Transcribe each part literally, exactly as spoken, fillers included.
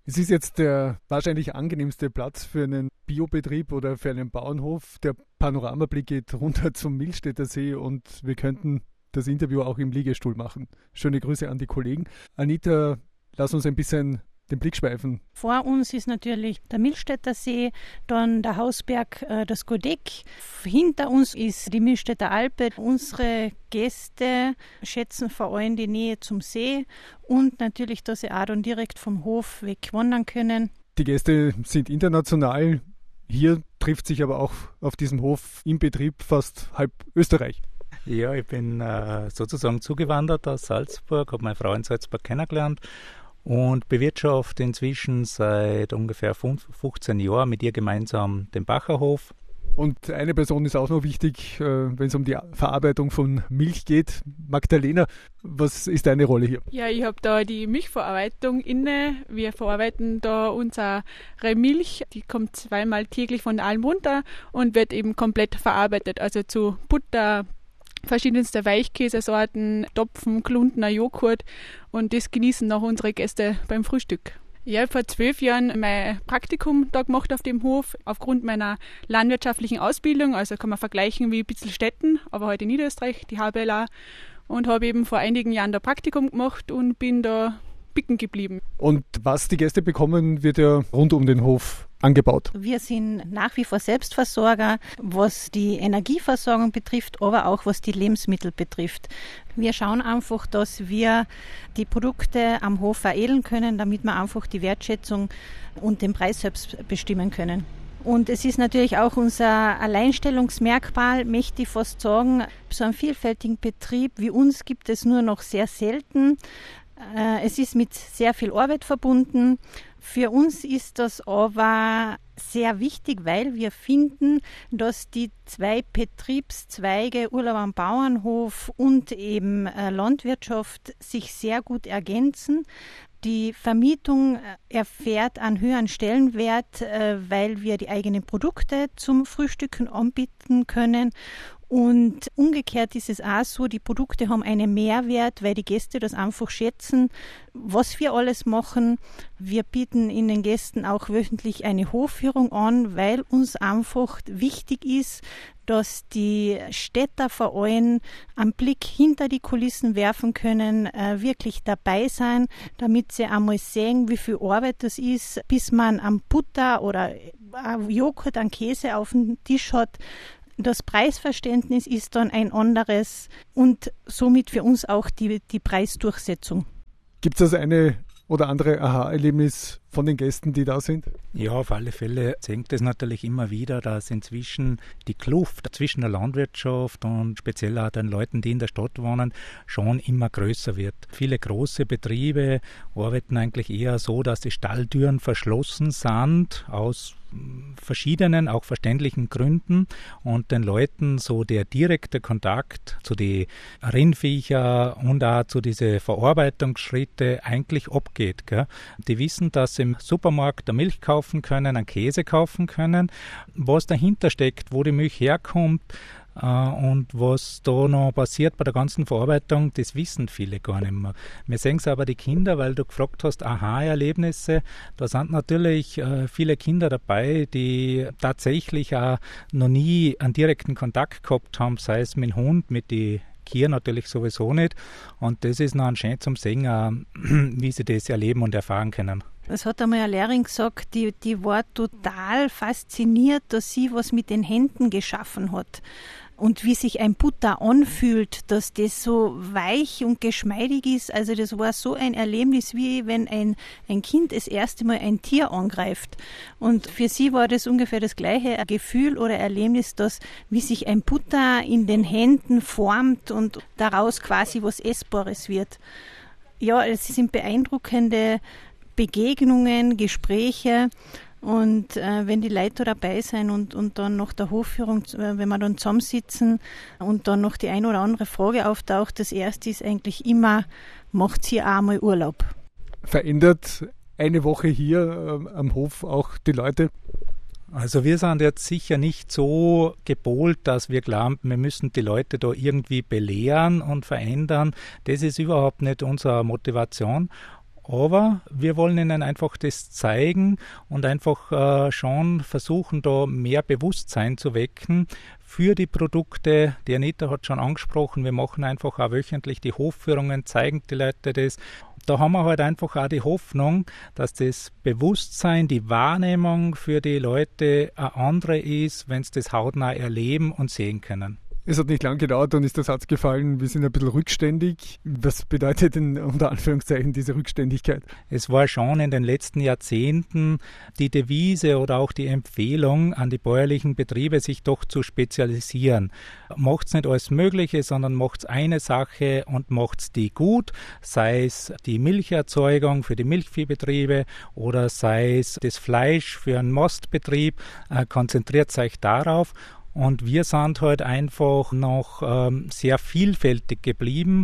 Es ist jetzt der wahrscheinlich angenehmste Platz für einen Biobetrieb oder für einen Bauernhof. Der Panoramablick geht runter zum Milchstädter See und wir könnten das Interview auch im Liegestuhl machen. Schöne Grüße an die Kollegen. Anita, lass uns ein bisschen den Blick schweifen. Vor uns ist natürlich der Milchstädter See, dann der Hausberg, äh, das Godeck. Hinter uns ist die Milchstädter Alpe. Unsere Gäste schätzen vor allem die Nähe zum See und natürlich, dass sie auch dann direkt vom Hof weg wandern können. Die Gäste sind international. Hier trifft sich aber auch auf diesem Hof im Betrieb fast halb Österreich. Ja, ich bin äh, sozusagen zugewandert aus Salzburg, habe meine Frau in Salzburg kennengelernt und bewirtschafte inzwischen seit ungefähr fünfzehn Jahren mit ihr gemeinsam den Bacherhof. Und eine Person ist auch noch wichtig, wenn es um die Verarbeitung von Milch geht. Magdalena, was ist deine Rolle hier? Ja, ich habe da die Milchverarbeitung inne. Wir verarbeiten da unsere Milch. Die kommt zweimal täglich von der Alm runter und wird eben komplett verarbeitet. Also zu Butter, verschiedenste Weichkäsesorten, Topfen, Kluntener Joghurt und das genießen noch unsere Gäste beim Frühstück. Ich habe vor zwölf Jahren mein Praktikum da gemacht auf dem Hof, aufgrund meiner landwirtschaftlichen Ausbildung, also kann man vergleichen wie Bitzelstetten, aber heute in Niederösterreich, die H B L A, und habe eben vor einigen Jahren da Praktikum gemacht und bin da picken geblieben. Und was die Gäste bekommen, wird ja rund um den Hof angebaut. Wir sind nach wie vor Selbstversorger, was die Energieversorgung betrifft, aber auch was die Lebensmittel betrifft. Wir schauen einfach, dass wir die Produkte am Hof veredeln können, damit wir einfach die Wertschätzung und den Preis selbst bestimmen können. Und es ist natürlich auch unser Alleinstellungsmerkmal, möchte ich fast sagen. So einen vielfältigen Betrieb wie uns gibt es nur noch sehr selten. Es ist mit sehr viel Arbeit verbunden. Für uns ist das aber sehr wichtig, weil wir finden, dass die zwei Betriebszweige Urlaub am Bauernhof und eben Landwirtschaft sich sehr gut ergänzen. Die Vermietung erfährt einen höheren Stellenwert, weil wir die eigenen Produkte zum Frühstücken anbieten können. Und umgekehrt ist es auch so, die Produkte haben einen Mehrwert, weil die Gäste das einfach schätzen, was wir alles machen. Wir bieten in den Gästen auch wöchentlich eine Hofführung an, weil uns einfach wichtig ist, dass die Städter vor allem einen Blick hinter die Kulissen werfen können, äh, wirklich dabei sein, damit sie einmal sehen, wie viel Arbeit das ist, bis man am Butter oder Joghurt, an Käse auf dem Tisch hat. Das Preisverständnis ist dann ein anderes und somit für uns auch die, die Preisdurchsetzung. Gibt es das eine oder andere Aha-Erlebnis von den Gästen, die da sind? Ja, auf alle Fälle zeigt es natürlich immer wieder, dass inzwischen die Kluft zwischen der Landwirtschaft und speziell auch den Leuten, die in der Stadt wohnen, schon immer größer wird. Viele große Betriebe arbeiten eigentlich eher so, dass die Stalltüren verschlossen sind, aus verschiedenen, auch verständlichen Gründen, und den Leuten so der direkte Kontakt zu den Rindviecher und auch zu diesen Verarbeitungsschritte eigentlich abgeht. Gell? Die wissen, dass sie im Supermarkt eine Milch kaufen können, einen Käse kaufen können, was dahinter steckt, wo die Milch herkommt, und was da noch passiert bei der ganzen Verarbeitung, das wissen viele gar nicht mehr. Wir sehen es aber die Kinder, weil du gefragt hast, Aha-Erlebnisse, da sind natürlich äh, viele Kinder dabei, die tatsächlich auch noch nie einen direkten Kontakt gehabt haben, sei es mit dem Hund, mit den Kier natürlich sowieso nicht. Und das ist noch ein schön zum Sehen, äh, wie sie das erleben und erfahren können. Es hat einmal eine Lehrerin gesagt, die, die war total fasziniert, dass sie was mit den Händen geschaffen hat. Und wie sich ein Butter anfühlt, dass das so weich und geschmeidig ist. Also das war so ein Erlebnis, wie wenn ein, ein Kind das erste Mal ein Tier angreift. Und für sie war das ungefähr das gleiche Gefühl oder Erlebnis, dass wie sich ein Butter in den Händen formt und daraus quasi was Essbares wird. Ja, es sind beeindruckende Begegnungen, Gespräche. Und äh, wenn die Leute dabei sind und, und dann nach der Hofführung, äh, wenn wir dann zusammensitzen und dann noch die ein oder andere Frage auftaucht, das erste ist eigentlich immer, macht sie auch mal Urlaub? Verändert eine Woche hier äh, am Hof auch die Leute? Also wir sind jetzt sicher nicht so gepolt, dass wir glauben, wir müssen die Leute da irgendwie belehren und verändern. Das ist überhaupt nicht unsere Motivation. Aber wir wollen ihnen einfach das zeigen und einfach äh, schon versuchen, da mehr Bewusstsein zu wecken für die Produkte. Die Anita hat schon angesprochen, wir machen einfach auch wöchentlich die Hofführungen, zeigen die Leute das. Da haben wir halt einfach auch die Hoffnung, dass das Bewusstsein, die Wahrnehmung für die Leute eine andere ist, wenn sie das hautnah erleben und sehen können. Es hat nicht lange gedauert, dann ist der Satz gefallen, wir sind ein bisschen rückständig. Was bedeutet denn unter Anführungszeichen diese Rückständigkeit? Es war schon in den letzten Jahrzehnten die Devise oder auch die Empfehlung an die bäuerlichen Betriebe, sich doch zu spezialisieren. Macht's nicht alles Mögliche, sondern macht's eine Sache und macht's die gut, sei es die Milcherzeugung für die Milchviehbetriebe oder sei es das Fleisch für einen Mastbetrieb. Äh, konzentriert euch darauf. Und wir sind halt einfach noch ähm, sehr vielfältig geblieben,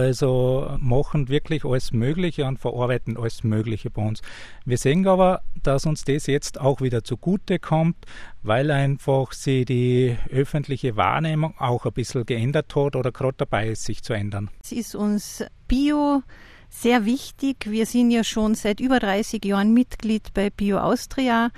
also machen wirklich alles Mögliche und verarbeiten alles Mögliche bei uns. Wir sehen aber, dass uns das jetzt auch wieder zugute kommt, weil einfach sich die öffentliche Wahrnehmung auch ein bisschen geändert hat oder gerade dabei ist, sich zu ändern. Es ist uns Bio sehr wichtig. Wir sind ja schon seit über dreißig Jahren Mitglied bei Bio Austria.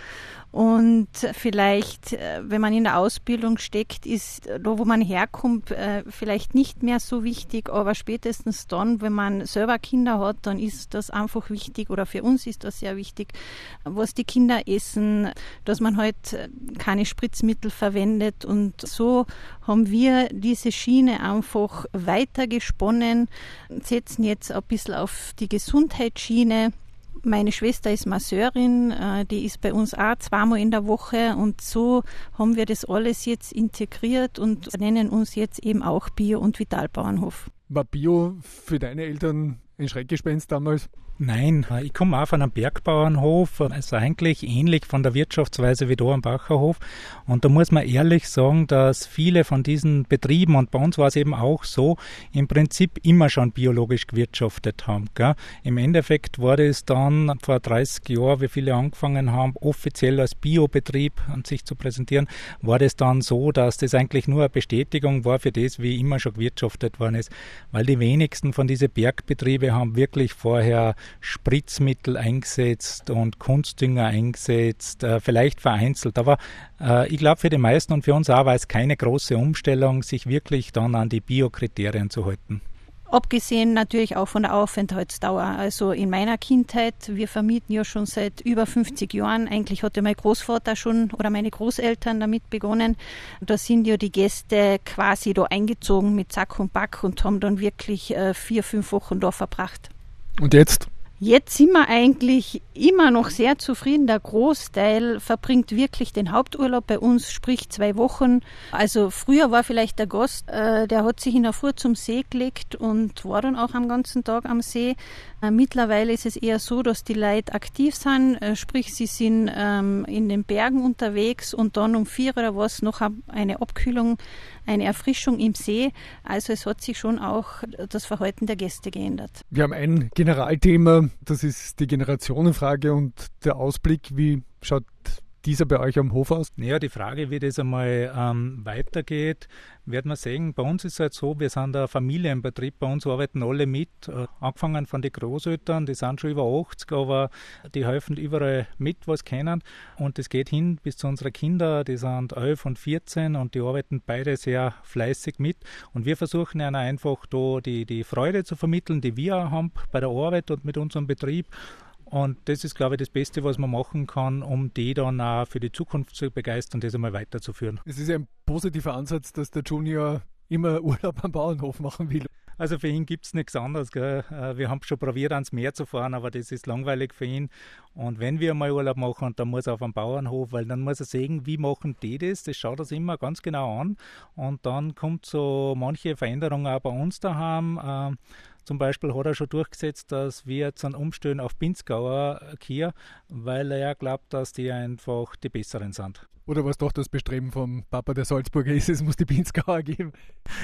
Und vielleicht, wenn man in der Ausbildung steckt, ist da, wo man herkommt, vielleicht nicht mehr so wichtig, aber spätestens dann, wenn man selber Kinder hat, dann ist das einfach wichtig oder für uns ist das sehr wichtig, was die Kinder essen, dass man halt keine Spritzmittel verwendet und so haben wir diese Schiene einfach weitergesponnen, setzen jetzt ein bisschen auf die Gesundheitsschiene. Meine Schwester ist Masseurin, die ist bei uns auch zweimal in der Woche und so haben wir das alles jetzt integriert und nennen uns jetzt eben auch Bio- und Vitalbauernhof. War Bio für deine Eltern ein Schreckgespenst damals? Nein, ich komme auch von einem Bergbauernhof, also eigentlich ähnlich von der Wirtschaftsweise wie da am Bacherhof. Und da muss man ehrlich sagen, dass viele von diesen Betrieben, und bei uns war es eben auch so, im Prinzip immer schon biologisch gewirtschaftet haben. Gell? Im Endeffekt war das dann vor dreißig Jahren, wie viele angefangen haben, offiziell als Biobetrieb an sich zu präsentieren, war das dann so, dass das eigentlich nur eine Bestätigung war für das, wie immer schon gewirtschaftet worden ist. Weil die wenigsten von diesen Bergbetrieben haben wirklich vorher Spritzmittel eingesetzt und Kunstdünger eingesetzt, äh, vielleicht vereinzelt. Aber äh, ich glaube, für die meisten und für uns auch war es keine große Umstellung, sich wirklich dann an die Biokriterien zu halten. Abgesehen natürlich auch von der Aufenthaltsdauer. Also in meiner Kindheit, wir vermieten ja schon seit über fünfzig Jahren. Eigentlich hatte mein Großvater schon oder meine Großeltern damit begonnen. Da sind ja die Gäste quasi da eingezogen mit Sack und Back und haben dann wirklich äh, vier, fünf Wochen da verbracht. Und jetzt? Jetzt sind wir eigentlich immer noch sehr zufrieden. Der Großteil verbringt wirklich den Haupturlaub bei uns, sprich zwei Wochen. Also früher war vielleicht der Gast, äh, der hat sich in der Früh zum See gelegt und war dann auch am ganzen Tag am See. Äh, mittlerweile ist es eher so, dass die Leute aktiv sind, äh, sprich sie sind ähm, in den Bergen unterwegs und dann um vier oder was noch eine Abkühlung, eine Erfrischung im See. Also es hat sich schon auch das Verhalten der Gäste geändert. Wir haben ein Generalthema, das ist die Generationenfrage und der Ausblick. Wie schaut dieser bei euch am Hof aus? Ja, die Frage, wie das einmal ähm, weitergeht, werden wir sehen. Bei uns ist es halt so, wir sind ein Familienbetrieb, bei uns arbeiten alle mit, äh, angefangen von den Großeltern, die sind schon über achtzig, aber die helfen überall mit, was können. Und das geht hin bis zu unseren Kindern, die sind elf und vierzehn und die arbeiten beide sehr fleißig mit. Und wir versuchen ihnen einfach da die, die Freude zu vermitteln, die wir haben bei der Arbeit und mit unserem Betrieb. Und das ist, glaube ich, das Beste, was man machen kann, um die dann auch für die Zukunft zu begeistern, das einmal weiterzuführen. Es ist ja ein positiver Ansatz, dass der Junior immer Urlaub am Bauernhof machen will. Also für ihn gibt es nichts anderes. Gell? Wir haben schon probiert, ans Meer zu fahren, aber das ist langweilig für ihn. Und wenn wir mal Urlaub machen, dann muss er auf am Bauernhof, weil dann muss er sehen, wie machen die das. Das schaut er sich immer ganz genau an. Und dann kommt so manche Veränderung auch bei uns daheim. Zum Beispiel hat er schon durchgesetzt, dass wir jetzt umstellen auf Pinzgauer Kühe, weil er ja glaubt, dass die einfach die besseren sind. Oder was doch das Bestreben vom Papa der Salzburger ist, es muss die Pinzgauer geben?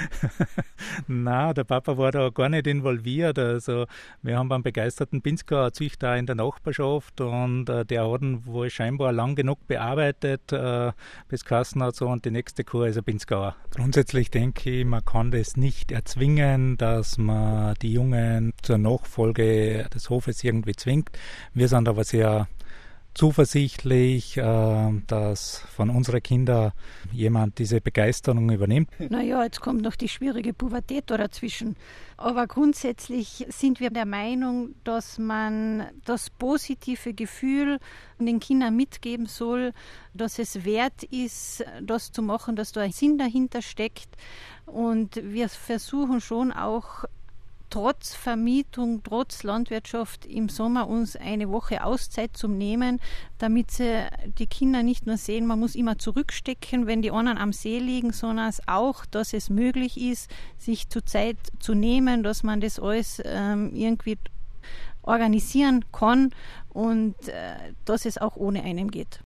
Nein, der Papa war da gar nicht involviert. Also wir haben einen begeisterten Pinzgauer Züchter in der Nachbarschaft und äh, der hat ihn wohl scheinbar lang genug bearbeitet, äh, bis Kassen hat so und die nächste Kuh ist ein Pinzgauer. Grundsätzlich denke ich, man kann das nicht erzwingen, dass man die die Jungen zur Nachfolge des Hofes irgendwie zwingt. Wir sind aber sehr zuversichtlich, dass von unseren Kindern jemand diese Begeisterung übernimmt. Naja, jetzt kommt noch die schwierige Pubertät da dazwischen. Aber grundsätzlich sind wir der Meinung, dass man das positive Gefühl den Kindern mitgeben soll, dass es wert ist, das zu machen, dass da ein Sinn dahinter steckt. Und wir versuchen schon auch trotz Vermietung, trotz Landwirtschaft im Sommer uns eine Woche Auszeit zu nehmen, damit sie die Kinder nicht nur sehen, man muss immer zurückstecken, wenn die anderen am See liegen, sondern auch, dass es möglich ist, sich zur Zeit zu nehmen, dass man das alles ähm, irgendwie organisieren kann und äh, dass es auch ohne einen geht.